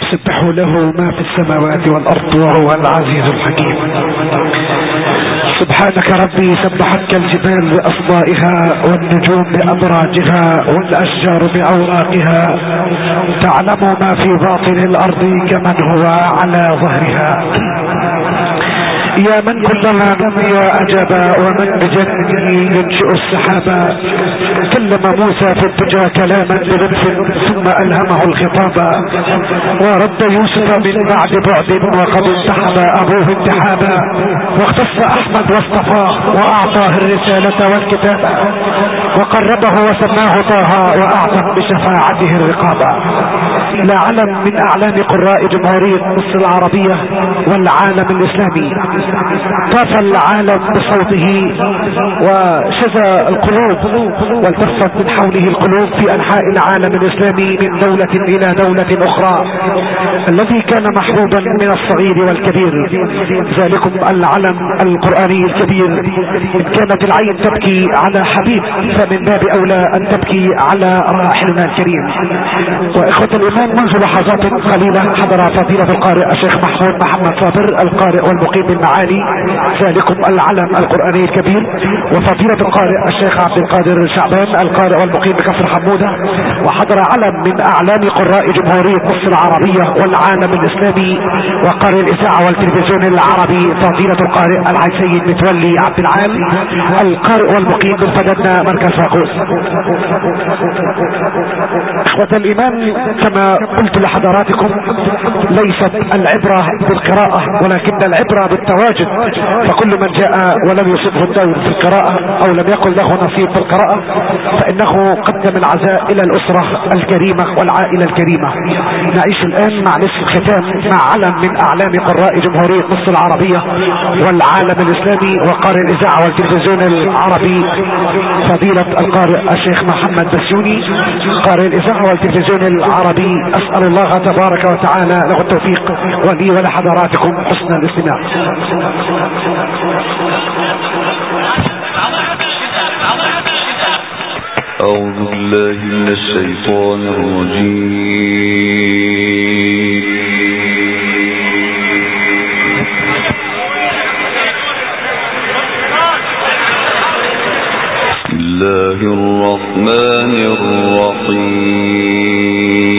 سبحوا له ما في السماوات والأرض وهو العزيز الحكيم. سبحانك ربي سبحتك الجبال بأصدائها والنجوم بأبراجها والأشجار بأوراقها، تعلم ما في باطن الأرض كمن هو على ظهرها. يا من كلما نمي أجابا ومن بجنه ينشئ السحابا، كلم موسى في الدجى كلاما بلطف ثم ألهمه الخطابا، ورد يوسف من بعد بعد وقد انسحب أبوه انتحابا، واختص أحمد واصطفاه وأعطاه الرسالة والكتابة، وقربه وسماه طه وأعظم بشفاعته الرقابة. لا علم من أعلام قراء جمهورية مصر العربية والعالم الإسلامي، طاف العالم بصوته وشذى القلوب والتفت من حوله القلوب في أنحاء العالم الإسلامي من دولة إلى دولة أخرى، الذي كان محبوبا من الصغير والكبير، ذلكم العلم القرآني الكبير. إن كانت العين تبكي على حبيب فمن باب أولى أن تبكي على راحلنا الكريم. وإخوة الإيمان، منذ لحظات قليلة حضر فضيلة القارئ الشيخ محمود محمد صابر القارئ والمقيم بالمعالي، ذلكم العلم القرآني الكبير، وفضيلة القارئ الشيخ عبد القادر شعبان القارئ والمقيم بكفر حمودة، وحضر علم من أعلام قراء جمهورية مصر العربية والعالم الإسلامي وقارئ الإذاعة والتلفزيون العربي فضيلة القارئ الحاج سيد متولي عبد العال القارئ والمقيم بالفددنا مركز فاقوس. إخوة الإيمان، كما قلت لحضراتكم، ليست العبرة بالقراءة ولكن العبرة بالتواجد، فكل من جاء ولم يصبه الدور في القراءة أو لم يكن له نصيب في القراءة فإنه قدم العزاء إلى الأسرة الكريمة والعائلة الكريمة. نعيش الآن مع نصف الختام مع علم من أعلام قراء جمهورية مصر العربية والعالم الإسلامي وقارئ الإذاعة والتلفزيون العربي فضيلة القارئ الشيخ محمد بسيوني قارئ الإذاعة والتلفزيون العربي. أسأل الله تبارك وتعالى له التوفيق ولي ولحضراتكم حسن الاستماع. أعوذ بالله من الشيطان الرجيم. بسم الله الرحمن الرحيم.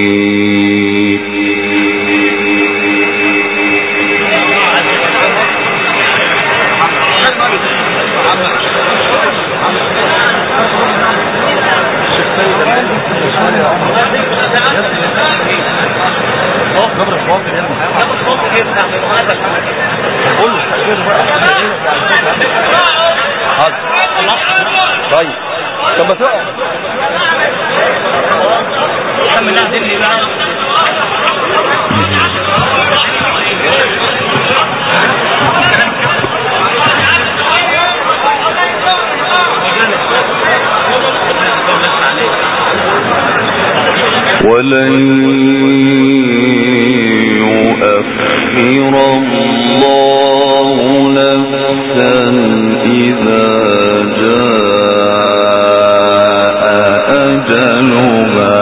طيب لما تقع ولن يؤخر الله نفسا إذا جاء أجلها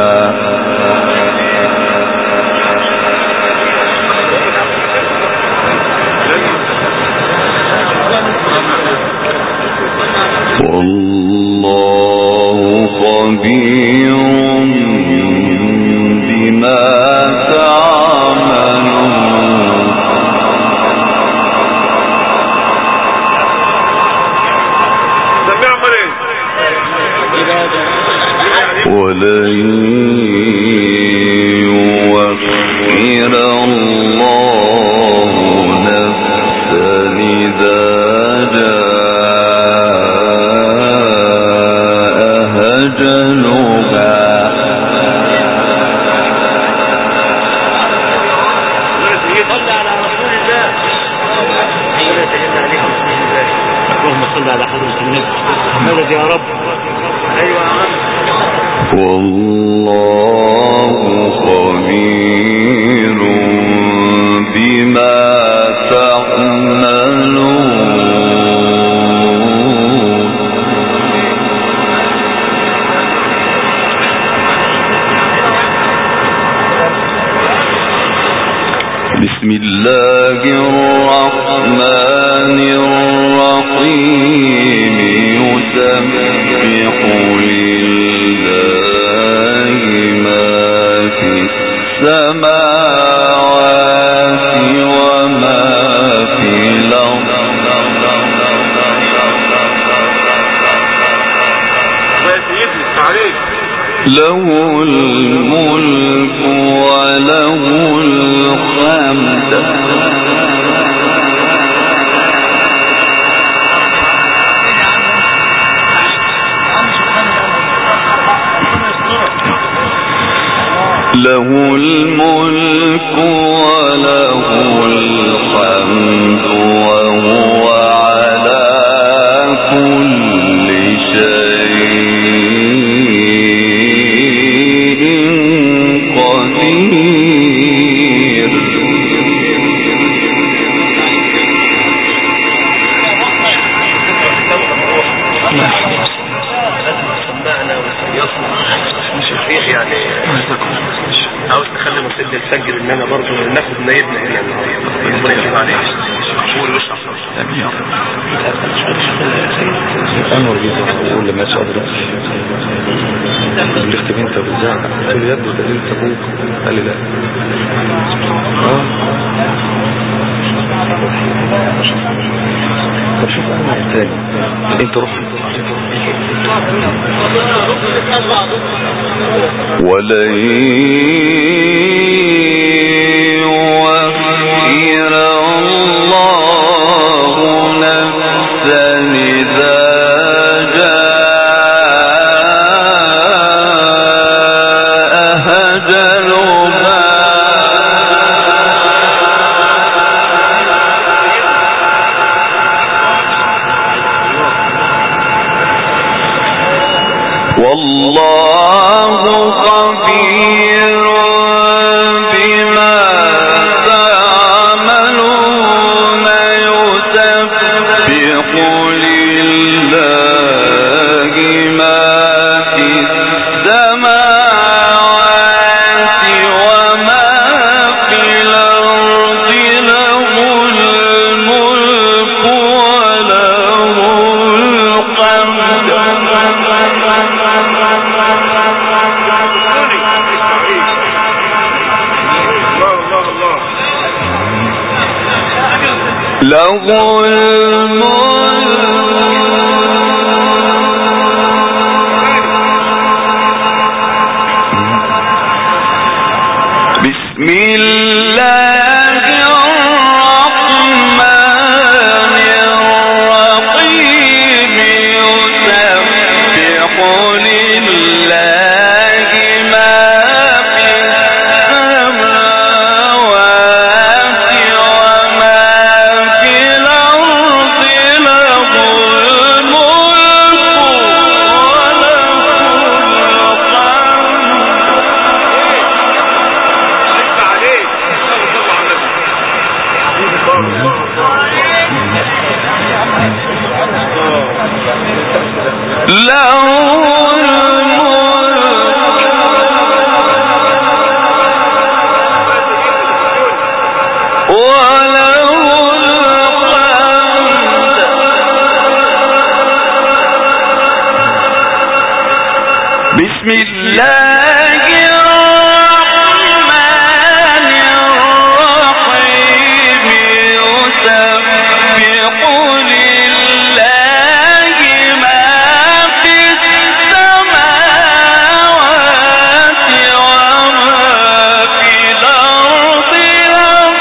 والله خبير بما تعملون. ولن يؤخر الله نفسا إذا جاء أجلها. صل على رسول الله. اللهم صل على حضرة النبي مدد يا رب. ايوه يا عم. والله خبير بما تعملون. بسم الله الرحمن الرحيم يسبح لله ما في السماوات وما في الأرض له الملك وله الحمد له الملك وله الحمد وهو على كل شيء قدير. عاوز تخلي نصيب الفجر ان انا برضه ناخد نايبنا هنا ربنا يكتب عليك. قول واشرح انور جدا يقول لما يسأل اللي اختم انت بالزعل قلت له يا ابني ده انت ابوك قال لي لا طب شوف انا تاني انت روح ولن يؤخر الله نفسا إذا جاء أجلها والله خبير بما تعملون يسبح لله ما في السماوات وما في الأرض له الملك وله الحمد له الملك بسم الله الرحمن الرحيم يسبح لله ما في السماوات وما في الأرض له الملك بسم الله الرحمن الرحيم يسبح لله ما في السماوات وما في الأرض له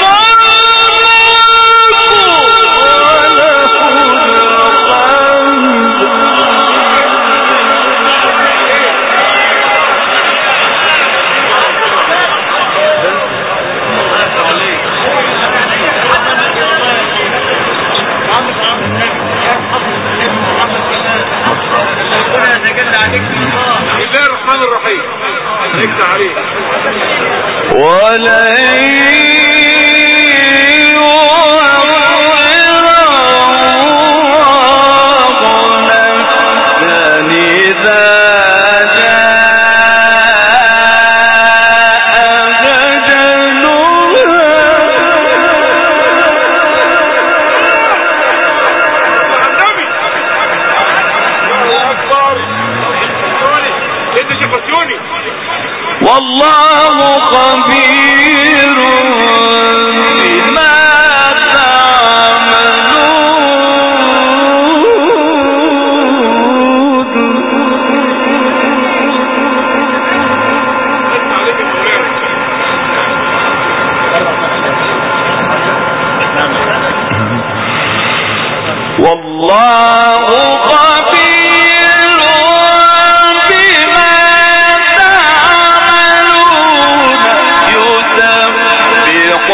خبير بما والله خبير بما تعملون يسبح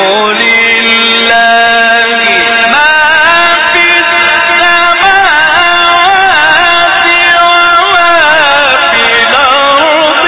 لله ما في السماوات وما في الأرض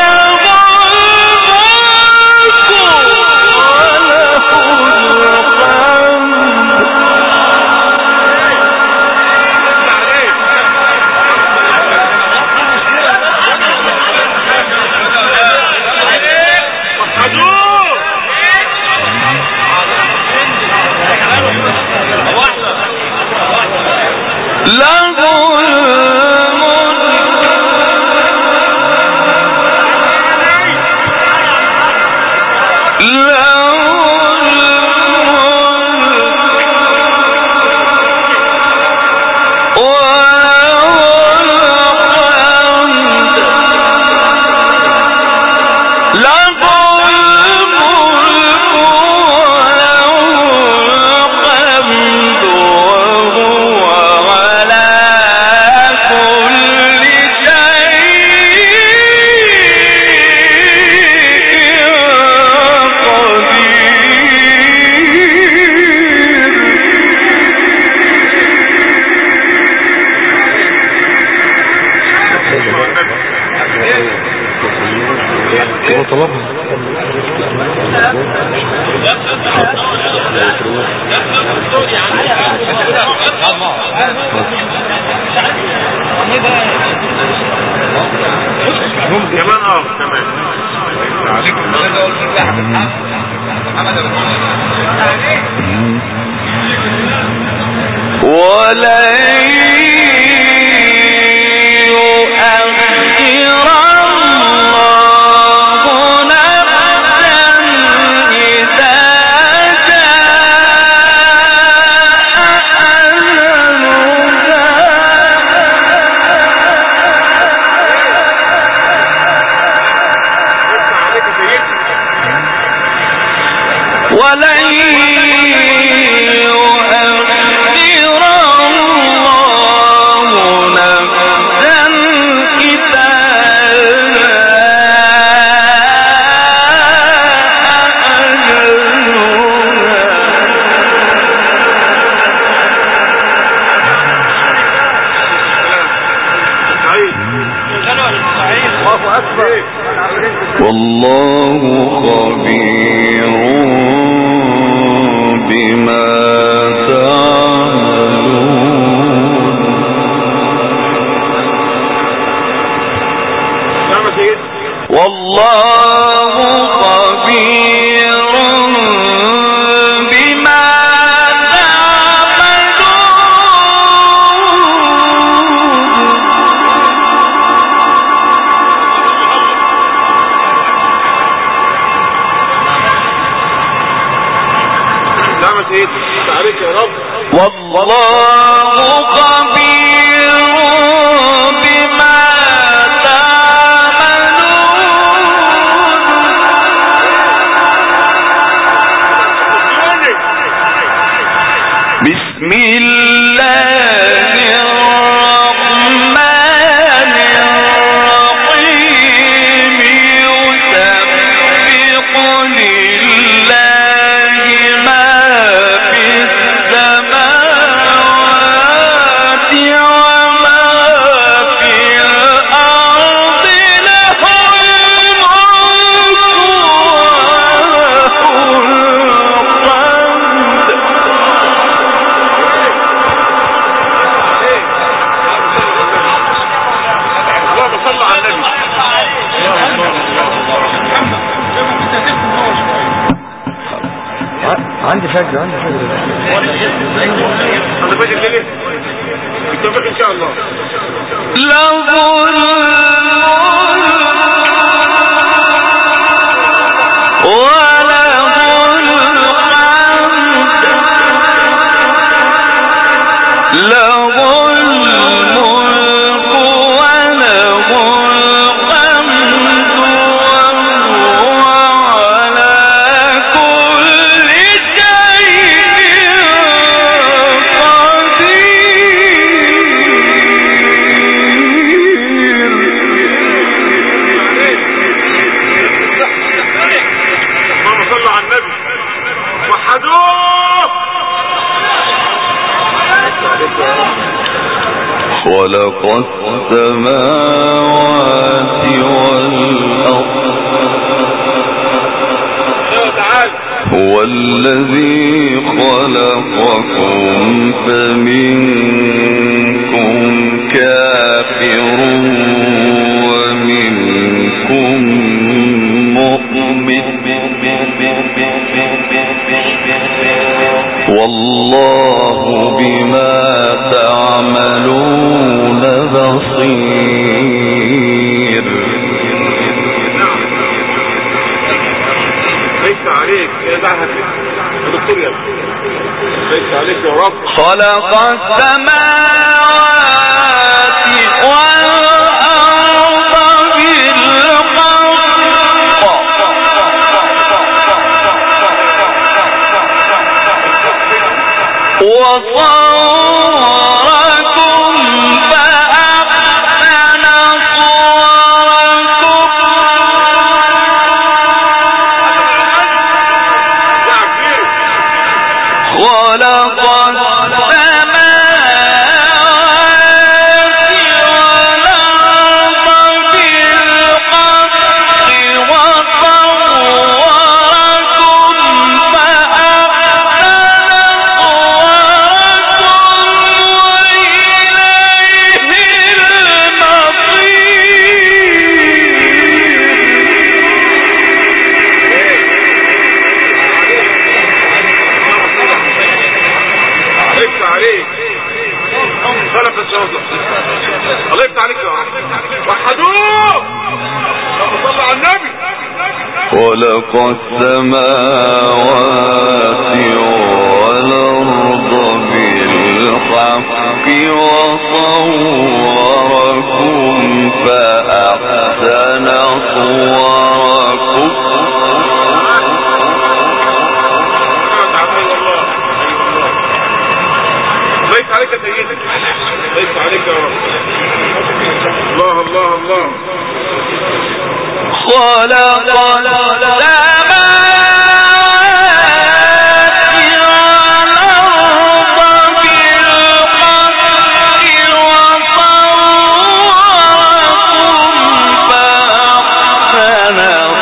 عندي فجر عندي فجر انا فاكر كده بالتوفيق ان شاء الله. خلق السماوات والأرض هو الذي خلقكم فمنكم كافر ومنكم مؤمن والله بما تعملون بصير. ليس عليك يا دكتور يا ليس عليك يا رب. خلق السماوات والأرض بالحق وصوركم فأحسن صوركم خلق خلق السماوات والأرض بالحق وصوركم فأحسن صوركم ليس عليك سيدك ليس عليك يا رب. الله الله الله. خلق السماوات والأرض بالحق وصوركم فأحسن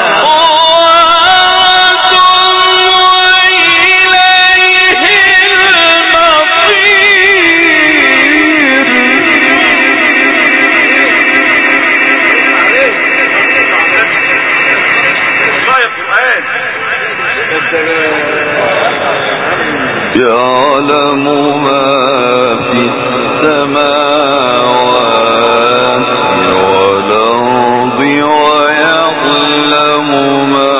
يعلم ما في السماوات والأرض ويعلم ما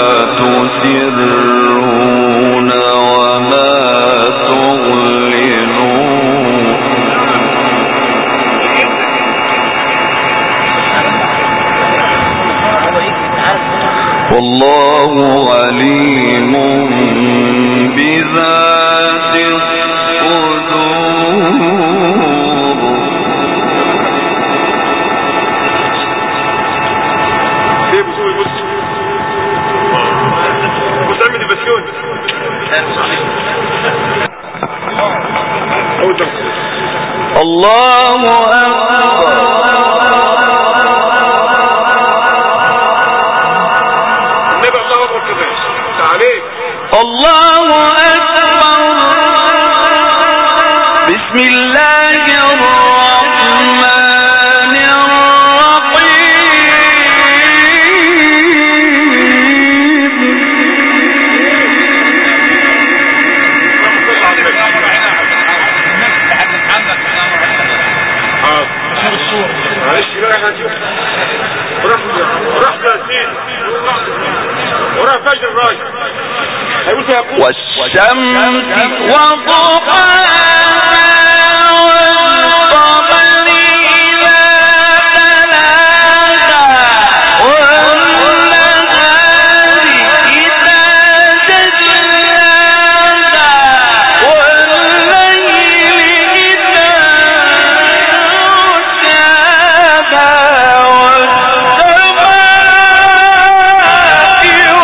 تسرون وما تعلنون والله عليم بذات الصدور. الله أكبر. الله أكبر. بسم الله الرحمن الرحيم. معلش بقى احنا نشوف رحمة سين وراء فجر الراجل والشمس وضحاها والقمر إذا تلاها والنهار إذا تجلاها والليل إذا يغشاها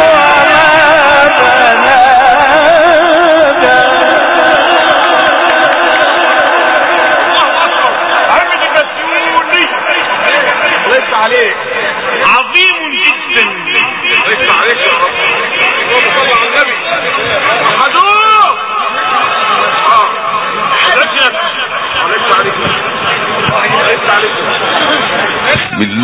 والسماء وما بناها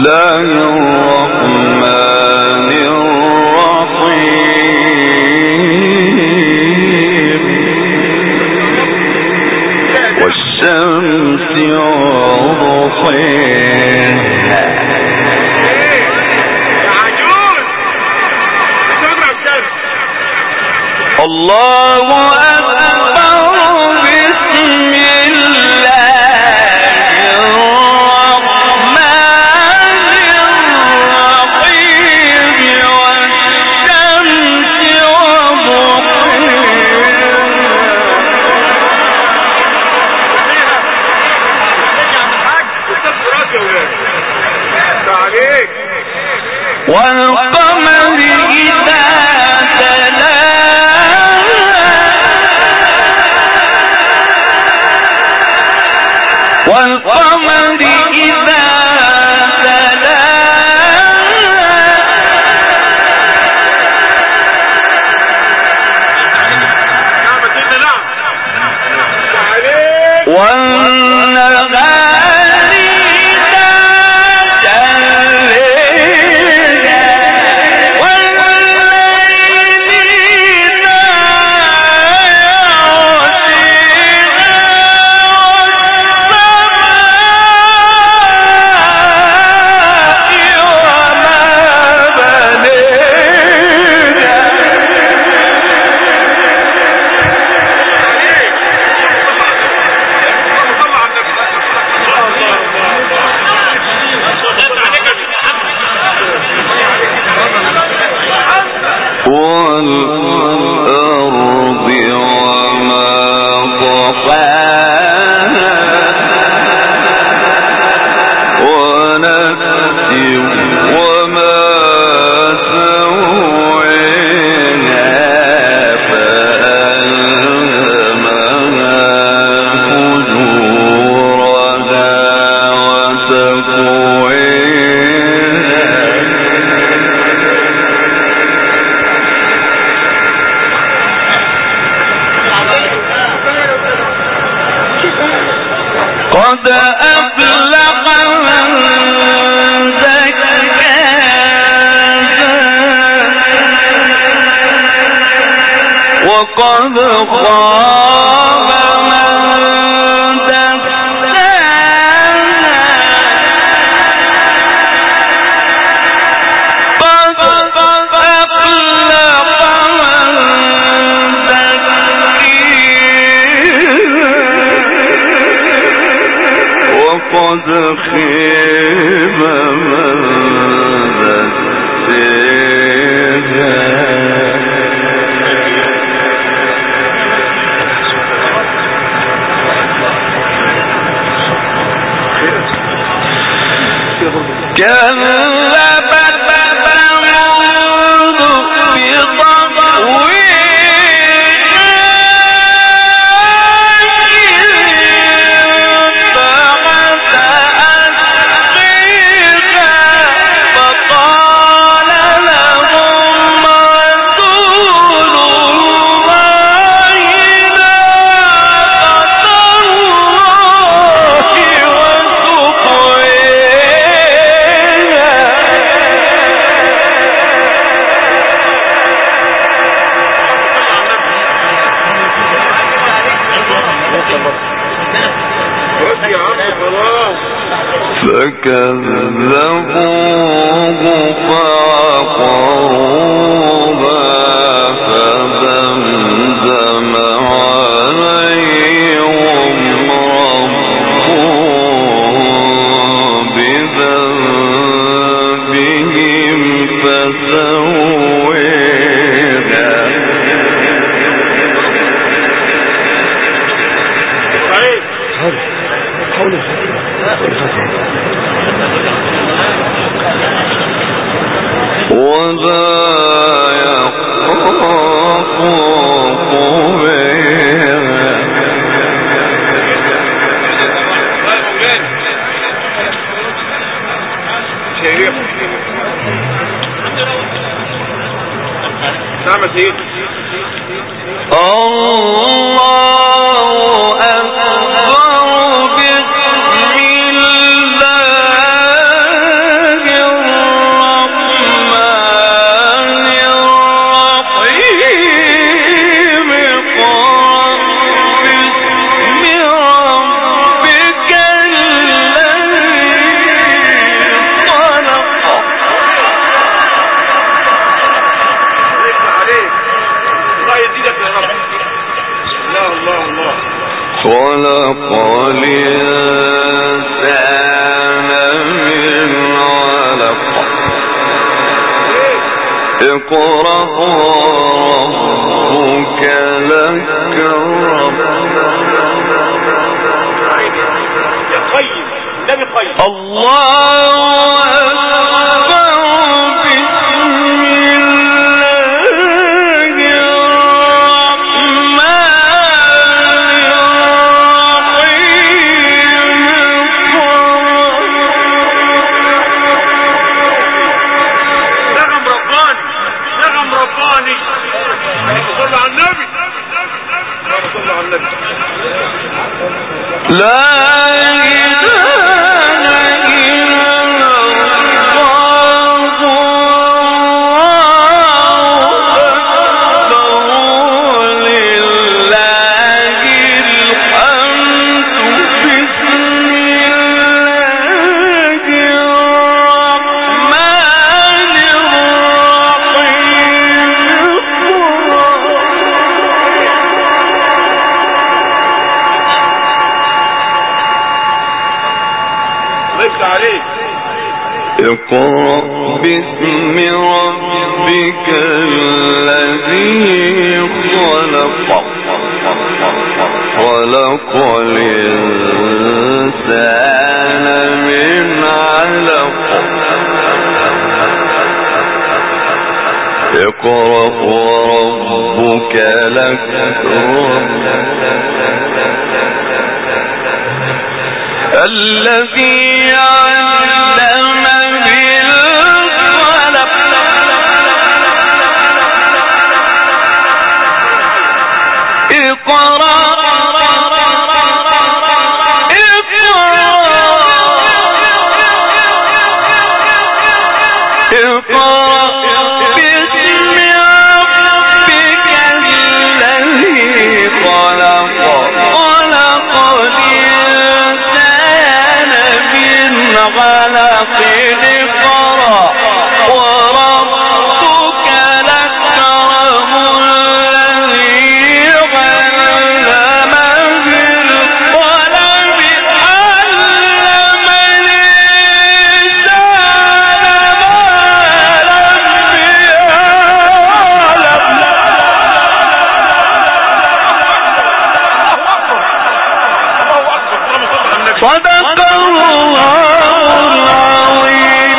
وقد خاب من دساها قد أفلح من زكيها وقد خيب من دساها كذبت ثمود بطغويها بعث أشقيها فقال لهم رسول الله ناقة الله فكذبوه فعقروها فدمدم عليهم ربهم بذنبهم فسويها ولا يخاف عقباها الله أكبر بسم الله خلق الإنسان من علق اقرأ وربك الأكرم الله لا اقرأ باسم ربك الذي خلق الإنسان من علق اقرأ وربك الأكرم الذي علم بالقلم اقرأ باسم ربك الذي خلق الإنسان من علق اقرأ وربك الأكرم الذي علم بالقلم علم الإنسان ما لم يعلم. صدق الله العظيم.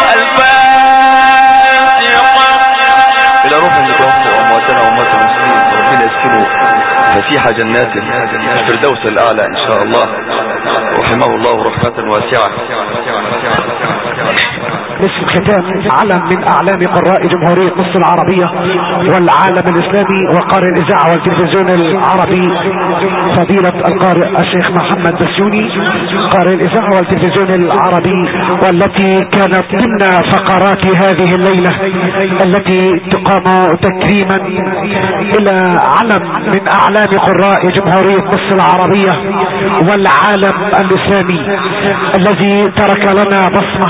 الفاتحة. إلى روح المتوفى وأمواتنا وأموات المسلمين ربنا يسكنه فسيح جنات الفردوس الأعلى إن شاء الله رحمه الله رحمة واسعة. مسك ختام علم من اعلام قراء جمهورية مصر العربية والعالم الاسلامي وقارئ الاذاعة والتلفزيون العربي فضيلة القارئ الشيخ محمد بسيوني قارئ الاذاعة والتلفزيون العربي، والتي كانت ضمن فقرات هذه الليلة التي تقام تكريما الى علم من اعلام قراء جمهورية مصر العربية والعالم الاسلامي الذي ترك لنا بصمة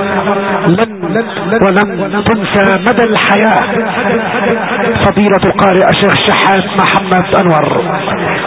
ولم تنسى مدى الحياة، فضيلة القارئ الشيخ الشحات محمد أنور.